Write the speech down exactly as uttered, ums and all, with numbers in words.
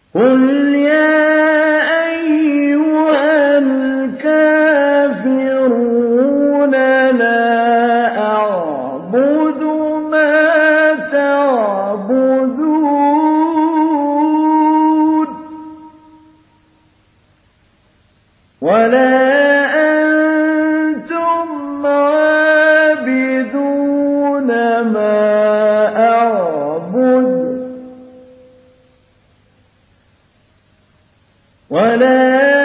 قُلْ يَا أَيُّهَا الْكَافِرُونَ لَا أَعْبُدُ مَا تَعْبُدُونَ وَلَا أَنتُمْ عَابِدُونَ مَا أَعْبُدُ وَلَا